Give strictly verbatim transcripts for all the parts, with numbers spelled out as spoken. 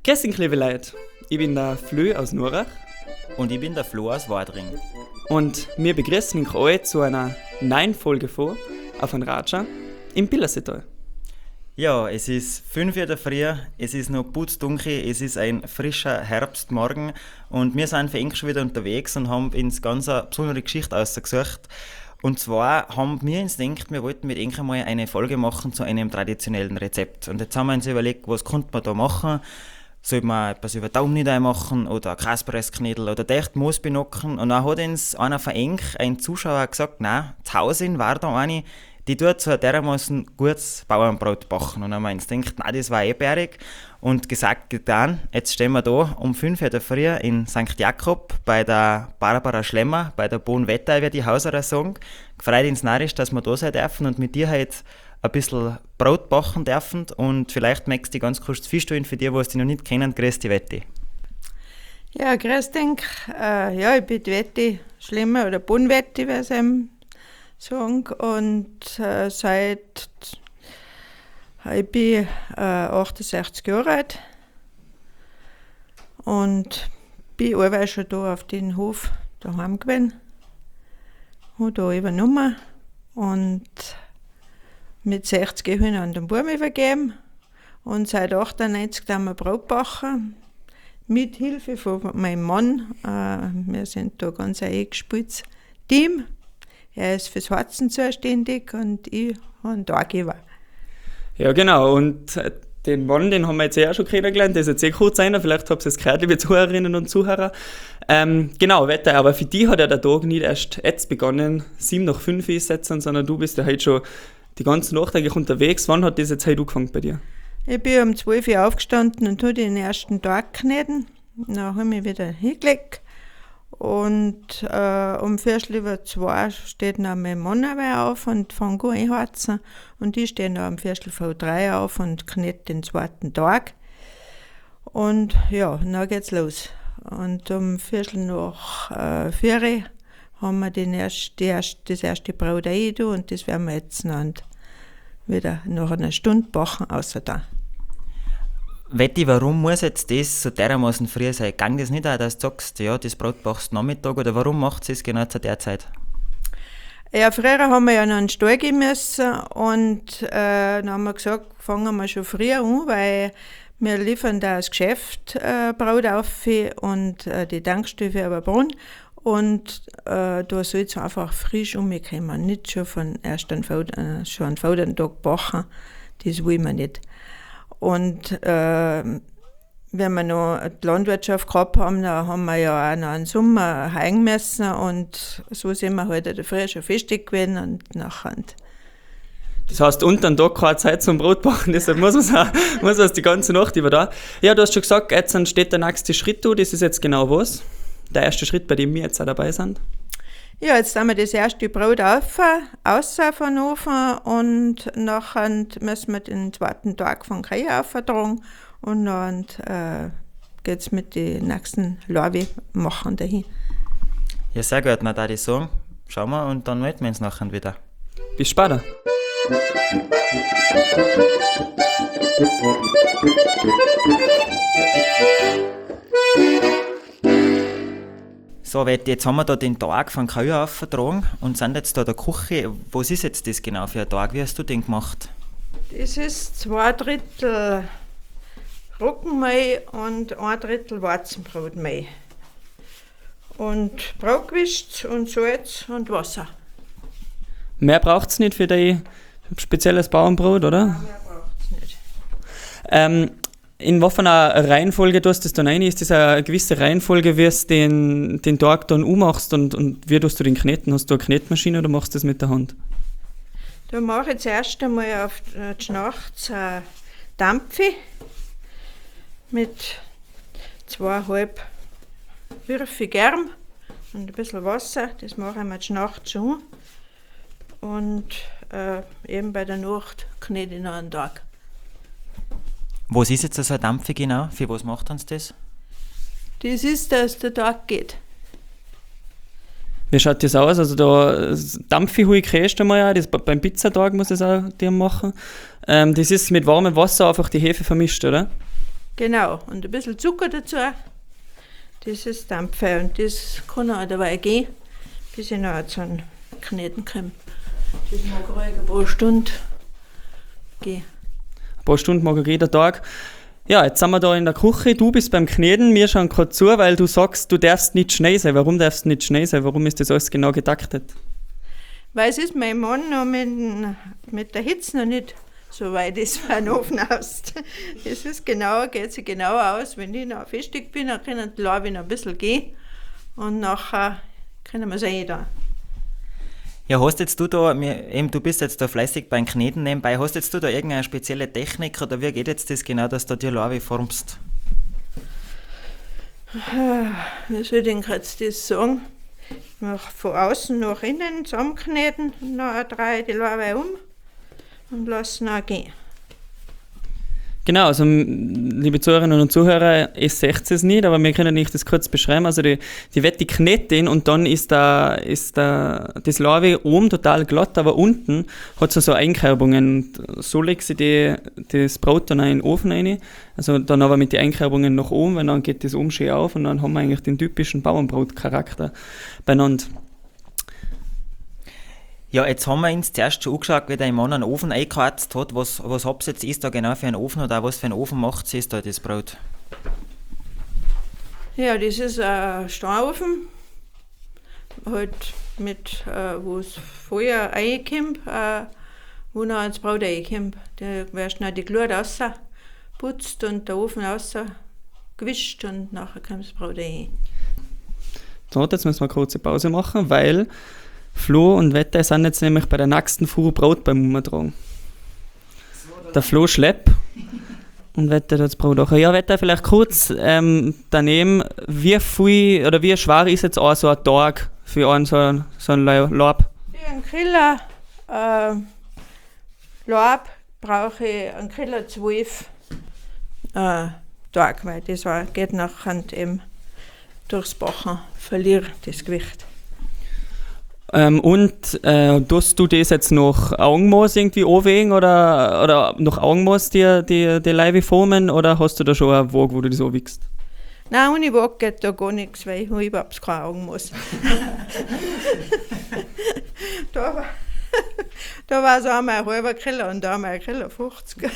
Grüß euch, liebe Leute. Ich bin der Flö aus Nurach. Und ich bin der Flo aus Wadring. Und wir begrüßen euch alle zu einer neuen Folge von Auf ein Ratscher im Pillerseetal. Ja, es ist fünf Uhr in der Früh, es ist noch putzdunkel, es ist ein frischer Herbstmorgen und wir sind für euch schon wieder unterwegs und haben uns ganz eine besondere Geschichte ausgesucht. Und zwar haben wir uns gedacht, wir wollten mit euch einmal eine Folge machen zu einem traditionellen Rezept. Und jetzt haben wir uns überlegt, was könnte man da machen? Soll man etwas über Daumenniederei machen oder Kaspressknödel oder dicht Moosbinocken? Und dann hat uns einer von euch, ein Zuschauer, gesagt, nein, zu Hause war da eine, die tut so dermaßen gutes Bauernbrot backen. Und dann haben wir uns gedacht, nein, das war eh bärig. Und gesagt, getan, jetzt stehen wir da um fünf Uhr in der Früh in Sankt Jakob bei der Barbara Schlemmer, bei der Bohnwetter, wie die Hauserer sagen. Gefreut uns narrisch, dass wir da sein dürfen und mit dir heute ein bisschen Brot backen dürfen. Und vielleicht möchtest du ganz kurz vorstellen für die, die dich noch nicht kennen. Grüß dich, Wetti. Ja, grüß dich. Äh, ja, ich bin die Wetti Schlemmer oder Bohnwetti, wie sie eben sagen. Und äh, seit ich bin äh, achtundsechzig Jahre alt und bin allweil schon da auf den Hof daheim gewesen. Habe da übernommen und mit sechzig habe ich an den Buben übergeben. Und seit achtundneunzig haben wir Brot backen, mit Hilfe von meinem Mann. Äh, wir sind da ganz ein eingespieltes Team. Er ist fürs Harzen zuständig und ich habe einen Taggeber. Ja, genau. Und den Mann, den haben wir jetzt ja auch schon kennengelernt. Der ist jetzt eh kurz einer. Vielleicht habt ihr es gehört, liebe Zuhörerinnen und Zuhörer. Ähm, genau, Wetter. Aber für dich hat ja der Tag nicht erst jetzt begonnen, sieben nach fünf ist jetzt, sondern du bist ja heute schon die ganze Nacht eigentlich unterwegs. Wann hat das jetzt heute angefangen bei dir? Ich bin um zwölf Uhr aufgestanden und habe den ersten Tag geschnitten. Dann habe ich mich wieder hingelegt. Und äh, um Viertel über zwei steht dann mein Mann auf und fängt an einheizen. Und ich stehe dann um Viertel vor drei auf und knete den zweiten Tag. Und ja, dann geht's los. Und um Viertel nach äh, vier haben wir den erst, die erst, das erste Brot eingetan und das werden wir jetzt noch wieder nach einer Stunde backen, außer da. Wetti, warum muss jetzt das so dermaßen früh sein? Gang das nicht auch, dass du sagst, ja, das Brot backst du Nachmittag, oder warum macht es genau zu der Zeit? Ja, früher haben wir ja noch einen Stall gehen müssen und äh, dann haben wir gesagt, fangen wir schon früher an, weil wir liefern da das Geschäft äh, Brot auf und äh, die Tankstelle über Brunn und äh, da soll es einfach frisch umkommen, nicht schon von erst einen, äh, schon einen vorderen Tag backen, das will man nicht. Und äh, wenn wir noch die Landwirtschaft gehabt haben, dann haben wir ja auch noch einen Sommer heim müssen und so sind wir halt in der Früh schon festig gewesen und nachher. Das heißt, unter dem Tag keine Zeit zum Brotbacken, deshalb muss man muss man die ganze Nacht über da. Ja, du hast schon gesagt, jetzt steht der nächste Schritt da, das ist jetzt genau was? Der erste Schritt, bei dem wir jetzt auch dabei sind? Ja, jetzt haben wir das erste Brot auf, raus von den Ofen und nachher müssen wir den zweiten Tag von Krähe auftragen und dann äh, geht es mit den nächsten Lorbeer machen dahin. Ja, sehr gut, dann würde ich sagen, schauen wir und dann melden wir uns nachher wieder. Bis später. So, Wetti, jetzt haben wir da den Tag von Kühe aufgetragen und sind jetzt da in der Küche. Was ist jetzt das genau für ein Tag? Wie hast du den gemacht? Das ist zwei Drittel Roggenmehl und ein Drittel Weizenbrotmehl. Und Brot gewischt und Salz und Wasser. Mehr braucht es nicht für dein spezielles Bauernbrot, oder? Nein, mehr braucht es nicht. Ähm, in was für einer Reihenfolge tust du das dann rein? Ist das eine gewisse Reihenfolge, wie du den, den Tag dann ummachst und, und wie tust du den kneten? Hast du eine Knetmaschine oder machst du das mit der Hand? Da mache ich zuerst einmal auf die Schnacht eine Dampfe mit zweieinhalb Würfe Germ und ein bisschen Wasser. Das mache ich mir die Nacht schon. Und äh, eben bei der Nacht knete ich noch einen Tag. Was ist jetzt so eine Dampfe genau? Für was macht uns das? Das ist, dass der Tag geht. Wie schaut das aus? Also da Dampfe habe ich erst einmal auch, das, beim Pizzatag muss ich es auch dir machen. Ähm, das ist mit warmem Wasser einfach die Hefe vermischt, oder? Genau, und ein bisschen Zucker dazu. Das ist Dampfe und das kann auch dabei gehen, bis ich noch zu einem Kneten komme. Das mag ruhig ein paar Stunden gehen. Ein paar Stunden mag jeder Tag. Ja, jetzt sind wir da in der Küche, du bist beim Kneten, wir schauen gerade zu, weil du sagst, du darfst nicht Schnee sein. Warum darfst du nicht Schnee sein? Warum ist das alles genau getaktet? Weil es ist mein Mann noch mit, mit der Hitze noch nicht so weit ist für einen Ofen aus. Es ist genauer, geht sich genauer aus. Wenn ich noch festig bin, dann können die Larven noch ein bisschen gehen und nachher können wir es eh da. Ja, hast jetzt du da, eben, du bist jetzt da fleißig beim Kneten nebenbei, hast jetzt du da irgendeine spezielle Technik oder wie geht jetzt das genau, dass du die Larve formst? Wie soll ich denn jetzt das sagen? Nach, von außen nach innen zusammenkneten und dann drehe ich die Larve um und lasse ihn gehen. Genau, also liebe Zuhörerinnen und Zuhörer, ihr seht es nicht, aber wir können euch das kurz beschreiben. Also die, die wird die knetten und dann ist, da, ist da, das Larve oben total glatt, aber unten hat es so Einkerbungen. So legt sie die, das Brot dann in den Ofen rein, also dann aber mit den Einkerbungen nach oben, weil dann geht das oben schön auf und dann haben wir eigentlich den typischen Bauernbrotcharakter beieinander. Ja, jetzt haben wir uns zuerst schon angeschaut, wie der Mann einen Ofen eingeheizt hat. Was, was habt ihr jetzt ist da genau für einen Ofen oder auch was für einen Ofen macht sie da das Brot? Ja, das ist ein Steiноfen, halt mit, äh, wo es Feuer reinkommt, äh, wo noch das Brot reinkommt. Da wirst du noch die Glut rausputzt und der Ofen rausgewischt und nachher kommt das Brot rein. So, jetzt müssen wir eine kurze Pause machen, weil Flo und Wette sind jetzt nämlich bei der nächsten Fuhr Brot beim Umtragen. Der Flo schleppt und Wette das Brot auch. Ja, Wette vielleicht kurz ähm, daneben, wie viel oder wie schwer ist jetzt auch so ein Tag für einen so ein, so ein Lab? Für einen Killer äh, Lab brauche ich einen Killer zwölf äh, Tage, weil das war, geht nachher eben durchs Backen, verliere das Gewicht. Ähm, und äh, tust du das jetzt nach Augenmaß irgendwie anwägen oder, oder nach Augenmaß die, die, die Leibe formen oder hast du da schon eine Waage, wo du das anwiegst? Nein, ohne Waage geht da gar nichts, weil ich habe überhaupt keine Augenmaß. da war da war es einmal ein halber Kilo und da einmal ein Kilo fünfzig.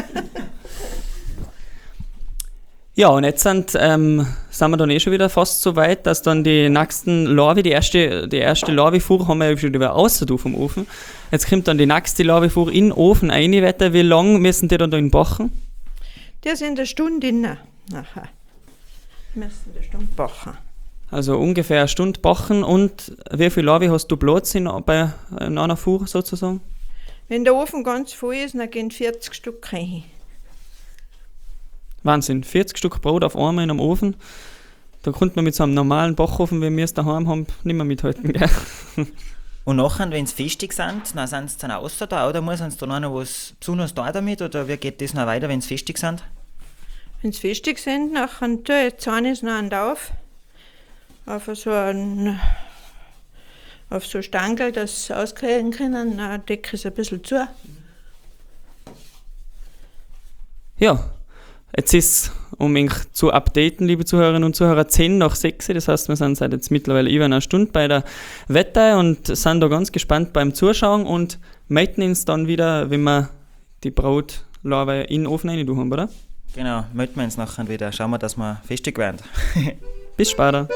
Ja, und jetzt sind, ähm, sind wir dann eh schon wieder fast so weit, dass dann die nächsten Larve, die erste, die erste Larve-Fuhr haben wir ja schon wieder raus vom Ofen. Jetzt kommt dann die nächste Larve-Fuhr in den Ofen rein. Weiter. Wie lange müssen die dann da in den backen? Die sind eine Stunde innen nachher. Müssen eine Stunde backen. Also ungefähr eine Stunde backen. Und wie viel Larve hast du Platz in, bei in einer Fuhr sozusagen? Wenn der Ofen ganz voll ist, dann gehen vierzig Stück rein. Wahnsinn, vierzig Stück Brot auf einmal in einem Ofen. Da konnte man mit so einem normalen Backofen, wie wir es daheim haben, nicht mehr mithalten. Gell? Und nachher, wenn sie festig sind, dann sind sie dann außer da oder muss uns da noch was Besonderes da damit oder wie geht das noch weiter, wenn sie festig sind? Wenn sie festig sind, nachher tue ich zahne ich es noch auf, auf so einen auf so Stangerl, dass sie auskriegen können, dann decke ich es ein bisschen zu. Ja. Jetzt ist, um mich zu updaten, liebe Zuhörerinnen und Zuhörer, zehn nach sechs. Das heißt, wir sind seit jetzt mittlerweile über einer Stunde bei der Wette und sind da ganz gespannt beim Zuschauen und melden uns dann wieder, wenn wir die Brotlarve in den Ofen rein haben, oder? Genau, melden wir uns nachher wieder. Schauen wir, dass wir festig werden. Bis später.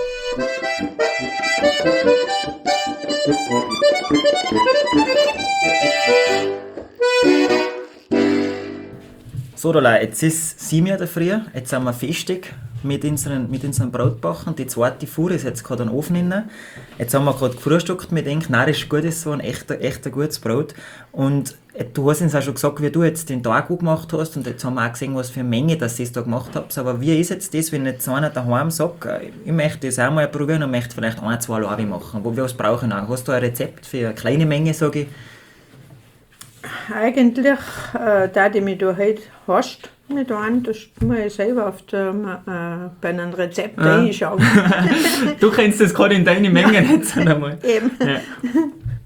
So, Dolai, jetzt ist sieben Uhr der Früh, jetzt sind wir festig mit unseren, mit unseren Brotbachen. Die zweite Fuhr ist jetzt gerade in den Ofen rein. Jetzt haben wir gerade gefrühstückt mit denken, nein, das ist gut, das ist so ein echt, echt ein gutes Brot. Und du hast uns auch schon gesagt, wie du jetzt den Tag gut gemacht hast und jetzt haben wir auch gesehen, was für eine Menge dass ihr da gemacht habt. Aber wie ist jetzt das, wenn jetzt einer daheim sagt, ich möchte das auch mal probieren und möchte vielleicht ein, zwei Larve machen? Was brauche ich noch? Hast du ein Rezept für eine kleine Menge, sage ich? Eigentlich, äh, da ich mich da heute hast, nicht an, das muss ich selber auf der, äh, bei einem Rezept ja. reinschauen. Du kennst das gerade in deine Mengen jetzt einmal. Eben. Ja.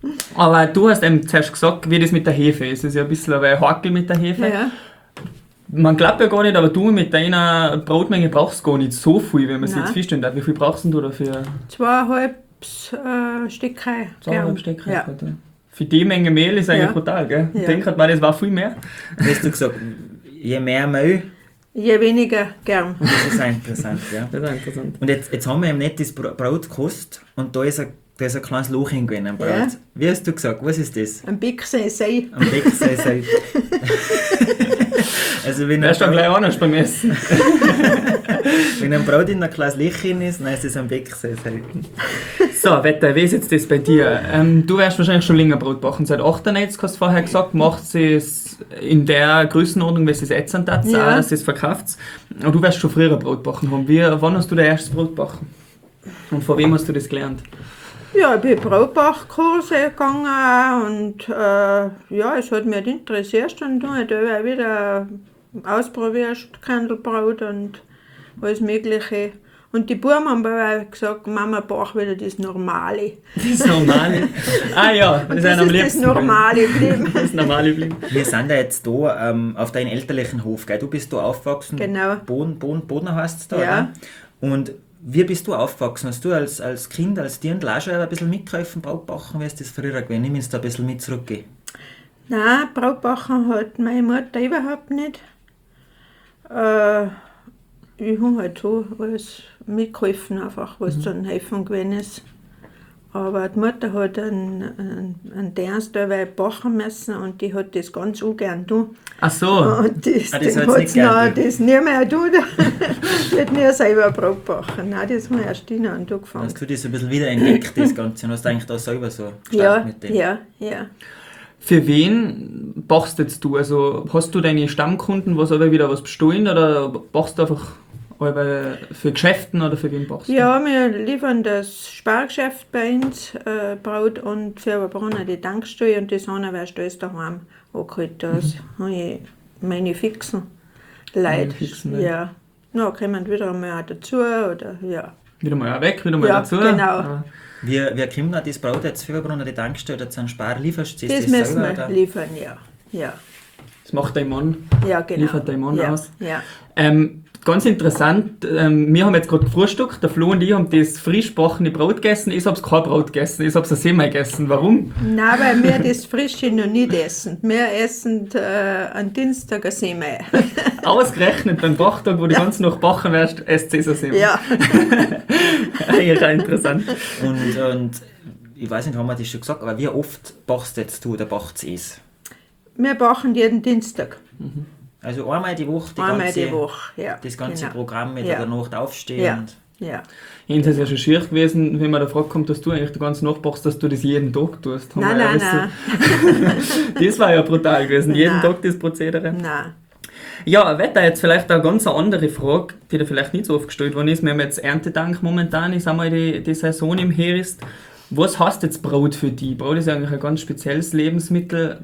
Aber du hast eben zuerst gesagt, wie das mit der Hefe ist. Es ist ja ein bisschen ein Hakel mit der Hefe. Ja. man glaubt ja gar nicht, aber du mit deiner Brotmenge brauchst gar nicht so viel, wenn man sich Nein. jetzt feststellen darf. Wie viel brauchst denn du dafür? Zweieinhalb äh, Stücke. Zweieinhalb Stück. Ja. Für die Menge Mehl ist eigentlich Ja. brutal, gell? Ich Ja. denke halt mal, das war viel mehr. Hast du gesagt, je mehr Mehl, Je weniger gern. das ist auch interessant, ja. Das ist auch interessant. Und jetzt, jetzt haben wir eben nicht das Bra- Brot gekostet und da ist ein, da ist ein kleines Loch hingegangen am Brot. Ja. Wie hast du gesagt, was ist das? Ein Bixen sei. Am Wechsel seid. Also wenn Der ein, ist dann Brot, gleich anders beim Essen. wenn ein Brot in ein kleines Lächeln ist, dann ist es am Wechsel seid. So, Wetter, wie ist jetzt das bei dir? Ähm, du wirst wahrscheinlich schon länger Brot backen. Seit achtundneunzig hast du vorher gesagt, macht sie es in der Größenordnung, wie sie es jetzt an hat, Ja. auch, dass sie es verkauft. Aber du wirst schon früher Brot backen haben. Wie, wann hast du dein erstes Brot backen? Und von wem hast du das gelernt? Ja, ich bin Brotbachkurse gegangen und äh, ja, es hat mich interessiert und dann habe ich da wieder ausprobiert, Kandelbrot und alles Mögliche. Und die Buben haben aber gesagt, Mama, bach wieder das Normale. Das Normale. Ah ja, das, Und ist das einem am ist das liebsten. Normale geblieben. Das Normale geblieben. Wir sind ja jetzt da ähm, auf deinem elterlichen Hof, gell? Du bist da aufgewachsen. Genau. Boden, Boden, Bodner heißt es da, Ja. oder? Und wie bist du aufgewachsen? Hast du als, als Kind, als Dirndl auch schon ein bisschen mitgeholfen, Brotbachen? Wie ist das früher gewesen? Nimm uns da ein bisschen mit zurück. Nein, Brotbachen hat meine Mutter überhaupt nicht. Äh, ich habe halt so alles mitgeholfen, einfach, was dann helfen gewesen ist. Aber die Mutter hat einen, einen, einen Dienst dabei backen müssen und die hat das ganz ungern tun. Ach so. Und das, Ah, das das hat's hat nicht sie gern noch, das nie mehr tun. Die hat nie selber Brot backen. Nein, das haben wir erst in und angefangen. Hast du das ein bisschen wiederentdeckt, das Ganze? Und hast du eigentlich da selber so gestartet Ja, mit dem? ja, ja. Für wen bachst jetzt du? Also hast du deine Stammkunden, was aber wieder was bestohlen oder bachst du einfach aber für Geschäften oder für wen bachst du? Ja, wir liefern das Spargeschäft bei uns, äh, Brot und für Brunner die Tankstelle und das andere wäre alles daheim angeholt. Das habe ich meine fixen Leute. fixen Leute. Ja. Na, kommen wieder einmal auch dazu oder ja. Wieder mal weg, wieder mal Ja, dazu. genau. Ah. Wie, wie kommt denn das Brot jetzt für Brunner die Tankstelle oder zu einem Spar? Lieferst du Das das müssen selber? wir Oder? liefern, ja. Ja, Das macht dein Mann. ja genau. Liefert dein Mann ja. aus? Ja. Ähm, ganz interessant, ähm, wir haben jetzt gerade gefrühstückt, der Flo und ich haben das frisch gebackene Brot gegessen, ich habe kein Brot gegessen, ich habe es Semmel gegessen. Warum? Nein, weil wir das Frische noch nicht essen. Wir essen äh, am Dienstag ein Semmel. Ausgerechnet beim Bachtag, wo du ganz noch backen wirst, esst ihr Semmel. Ja. Eigentlich auch interessant. Und, und ich weiß nicht, haben wir das schon gesagt, aber wie oft bachst jetzt du oder bachst es? Wir backen jeden Dienstag. Also einmal die Woche, die Einmal ganze, die Woche. Ja, das ganze genau. Programm mit Ja. der Nacht aufstehen. Ja. Und Ja. Ihnen ist es ja schon schier gewesen, wenn man da fragt, kommt, dass du eigentlich die ganze Nacht bachst, dass du das jeden Tag tust. Haben Nein, wir ja nein, wissen- Das war ja brutal gewesen, jeden Nein. Tag das Prozedere. Nein. Ja, Wetter, jetzt vielleicht eine ganz andere Frage, die dir vielleicht nicht so oft gestellt worden ist. Wir haben jetzt Erntedank momentan, ist einmal die, die Saison im Herbst. Was heißt jetzt Brot für dich? Brot ist ja eigentlich ein ganz spezielles Lebensmittel.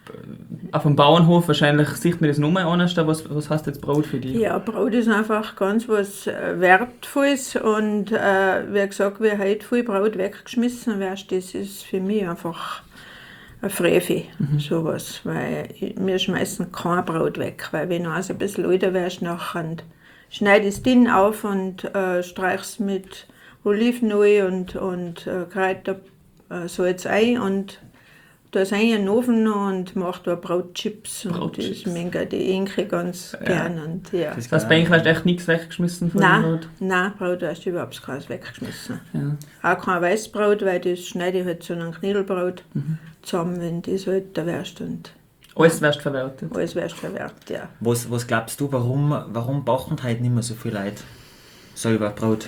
Auf dem Bauernhof wahrscheinlich sieht man das nochmal anders. Was, was heißt jetzt Brot für dich? Ja, Brot ist einfach ganz was äh, Wertvolles und äh, wie gesagt, wie heute viel Brot weggeschmissen wird, das ist für mich einfach ein Frevel, sowas, weil ich, wir schmeißen kein Brot weg, weil wenn du also ein bisschen älter wirst, nachher schneide ich es dünn auf und äh, streiche es mit Olivenöl und, und äh, Kräuter, äh, Salz ein und da ist ein in den Ofen und macht da Brotchips und Brotchips. das mögen die Enkel ganz gern. Und, ja. das Das heißt, bei euch hast du echt nichts weggeschmissen von dem Nein, Brot? nein, Brot hast du überhaupt keins weggeschmissen. Ja. Auch kein Weißbrot, weil das schneide ich halt so ein Knädelbrot zusammen, wenn das halt da wärst und Alles wirst verwertet. alles wärst verwertet, ja. was, was glaubst du, warum, warum backen heute nicht mehr so viele Leute selber Brot?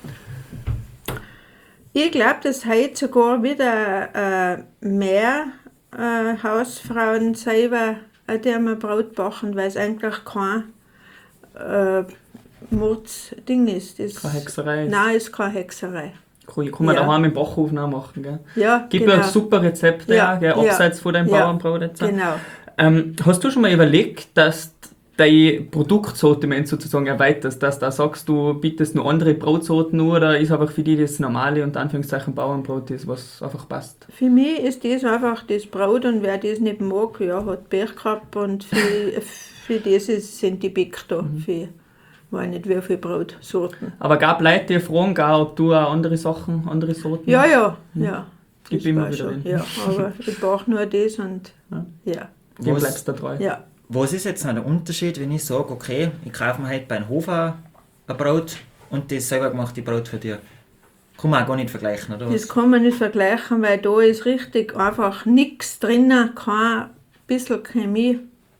Ich glaube, dass heute sogar wieder äh, mehr äh, Hausfrauen selber äh, die einmal Brot backen, weil es eigentlich kein äh, Mordsding ist. Das, Keine Hexerei. Nein, es ist keine Hexerei. Cool, kann man Ja. daheim im Backofen auch machen. Gell? Ja, Gibt genau. ja super Rezepte, Ja, ja, gell, ja. abseits von deinem Ja, Bauernbrot. Jetzt. Genau. Ähm, hast du schon mal überlegt, dass dein Produktsortiment sozusagen erweiterst, dass da sagst du, bietest nur andere Brotsorten nur, oder ist einfach für dich das normale, unter Anführungszeichen, Bauernbrot das, was einfach passt? Für mich ist das einfach das Brot, und wer das nicht mag, ja, hat Pech gehabt, und für, für das ist, sind die Bäcker da, Mhm. für weiß nicht wie viele Brotsorten. Aber gab Leute, die fragen, gar, ob du auch andere Sachen, andere Sorten? Ja, ja, ja. Gib das immer war wieder schon, wen. ja, aber ich brauche nur das und Ja. ja, Dem Was- bleibst du treu. ja. Was ist jetzt noch der Unterschied, wenn ich sage, okay, ich kaufe mir heute bei einem Hofer ein Brot und das selber gemachte Brot für dich? Kann man auch gar nicht vergleichen, oder Das was? kann man nicht vergleichen, weil da ist richtig einfach nichts drin, kein bisschen Chemie.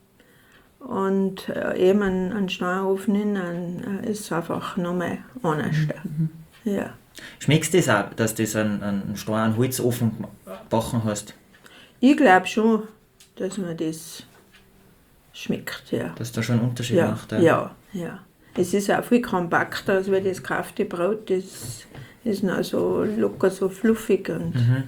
Und äh, eben ein, ein Steineofen innen äh, ist einfach nochmal anders. Ja. Schmeckst du das auch, dass du das einen, einen Stein, einen Holzofen gebacken hast? Ich glaube schon, dass man das schmeckt, ja. Dass da schon einen Unterschied Ja, macht? ja, ja. Es ist auch viel kompakter als wie das gekaufte Brot. Das ist noch so locker, so fluffig. Und Mhm.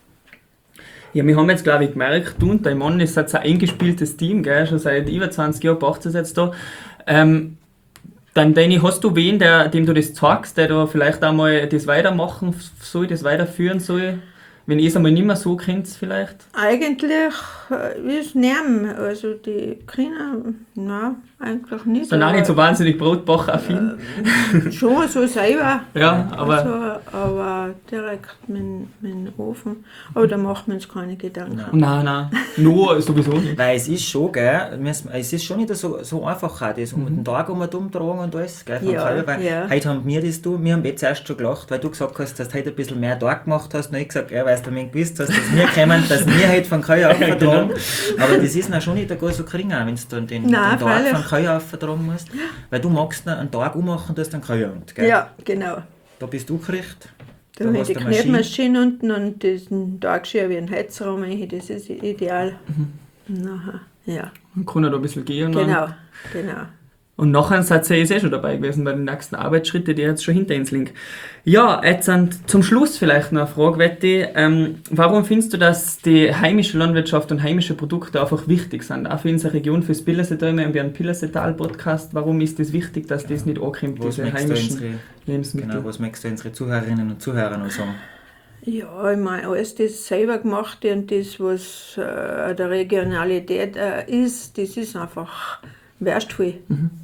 Ja, wir haben jetzt, glaube ich, gemerkt, du und dein Mann, ihr seid ein eingespieltes Team, gell? Schon seit über zwanzig Jahren macht ihr es jetzt da. Ähm, dann, Danny, hast du wen, der, dem du das zeigst, der da vielleicht auch mal das weitermachen soll, das weiterführen soll? Wenn ihr es einmal nicht mehr so kennt, vielleicht? eigentlich äh, ist Nerven, also die Kinder, nein, eigentlich nicht. Sind auch nicht so wahnsinnig brotbachaffin. Schon so selber. Ja, aber Also, aber direkt mit, mit dem Ofen. Aber da macht man uns keine Gedanken. nein, nein, nur sowieso nicht. Weil es ist schon, gell, wir- es ist schon nicht so, so einfach, auch das um den Tag um und umtragen und alles, gell, vom Ja, Kalb, weil ja. heute haben wir das, du, wir haben jetzt erst schon gelacht, weil du gesagt hast, dass du heute ein bisschen mehr Tag gemacht hast, und ich gesagt, ja, weil du mir gewusst hast, dass wir kommen, dass wir heute von Kalb auftragen, aber das ist noch schon nicht gar so gering, wenn du dann den, Nein, den Tag freilich. von Kalb auftragen musst, weil du magst noch einen Tag ummachen, du hast einen Kalb, gell, Ja, genau. da bist du gerichtet, Da da habe ich hast die du eine Maschine. Knetmaschine unten und diesen Tagschirr wie ein Heizraum, rein, das ist ideal. Nachher, ja, Man kann ja da ein bisschen gehen. Und genau, genau. Und nachher seid ihr eh schon dabei gewesen bei den nächsten Arbeitsschritten, die jetzt schon hinter uns liegen. Ja, jetzt sind zum Schluss vielleicht noch eine Frage, Wetti. Ähm, warum findest du, dass die heimische Landwirtschaft und heimische Produkte einfach wichtig sind? Auch für unsere Region, fürs Pillersetal, wir haben ja einen Pillersetal-Podcast. Warum ist das wichtig, dass das nicht ankommt, Was diese möchtest du heimischen unsere, Lebensmittel? genau, was möchtest du unsere Zuhörerinnen und Zuhörer noch sagen? Ja, ich meine, alles das selber gemachte und das, was äh, der Regionalität äh, ist, das ist einfach wertvoll.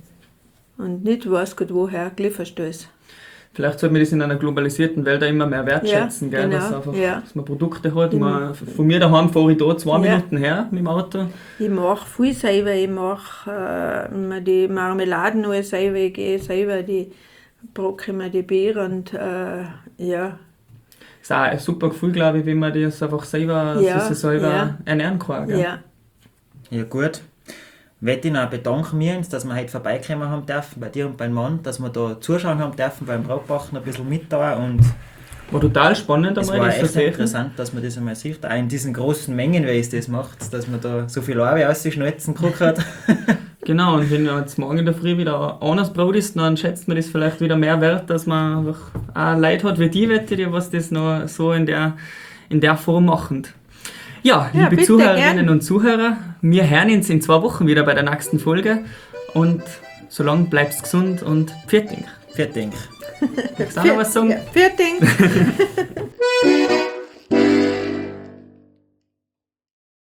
Und nicht weiß Gott woher geliefert ist. Vielleicht sollte man das in einer globalisierten Welt auch immer mehr wertschätzen, Ja, gell? genau, Dass, einfach, ja. dass man Produkte hat. Mhm. Man, von mir daheim fahre ich da zwei Ja. Minuten her mit dem Auto. Ich mache viel selber, ich mache äh, immer die Marmeladen alles selber, ich gehe selber die brocke mir die Bier und äh, ja, Das ist auch ein super Gefühl, glaube ich, wenn man das einfach selber, Ja, sich selber ja. ernähren kann. Gell? ja. Ja gut. Möchte ich noch bedanken wir uns, dass wir heute vorbeikommen haben dürfen, bei dir und beim Mann, dass wir da zuschauen haben dürfen beim Brotbacken, ein bisschen mit da und War total spannend, es einmal war das zu echt sehen. interessant, dass man das einmal sieht, auch in diesen großen Mengen, wie es das macht, dass man da so viel Arbeit auszuschnitzen gekriegt hat. Genau, und wenn jetzt morgen in der Früh wieder ein anderes Brot ist, dann schätzt man das vielleicht wieder mehr wert, dass man einfach auch Leute hat wie die, Wette, die was das noch so in der, in der Form machen. Ja, Ja, liebe bitte, Zuhörerinnen gern. und Zuhörer, wir hören uns in zwei Wochen wieder bei der nächsten Folge und solange bleibst gesund und pfiat dich. Vielen Dank. Magst du auch noch was sagen? Ja, vielen Dank.